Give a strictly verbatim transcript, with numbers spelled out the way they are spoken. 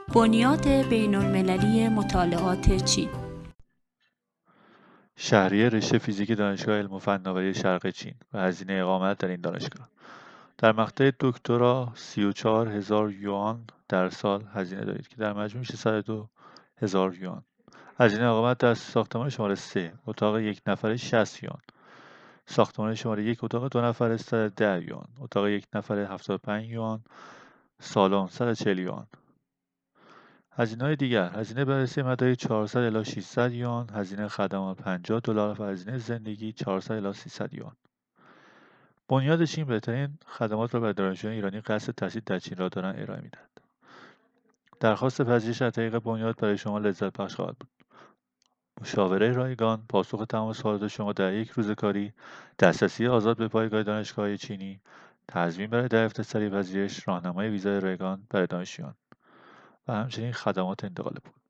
بنیاد بین‌المللی مطالعات چین. شهریه رشته فیزیک دانشگاه علم و فناوری شرق چین و هزینه اقامت در این دانشگاه. در مقطع دکترا سی و چهار هزار یوان در سال هزینه دارید که در مجموع میشه صد و دو هزار یوان. هزینه اقامت در ساختمان شماره سه، اتاق یک نفره شصت یوان. ساختمان شماره یک، اتاق دو نفره صد و ده یوان. اتاق یک نفره هفتاد و پنج یوان. سالن صد و چهل یوان. هزینه‌های دیگر: هزینه بررسی مدارک چهارصد الی ششصد یوان، هزینه خدمات پنجاه دلار و هزینه زندگی چهارصد الی سیصد یوان. بنیاد چین بهترین خدمات را برای دانشجویان ایرانی قصد تحصیل در چین را دارند ارائه می‌دهد. درخواست پذیرش از طریق بنیاد برای شما لذت بخش خواهد بود. مشاوره رایگان، پاسخ تمام سوالات شما در یک روز کاری، دسترسی آزاد به پایگاه دانشگاه‌های چینی، تضمین برای دریافت سریع پذیرش، راهنمای ویزای رایگان برای دانشجویان و همچنین خدمات انتقال پول.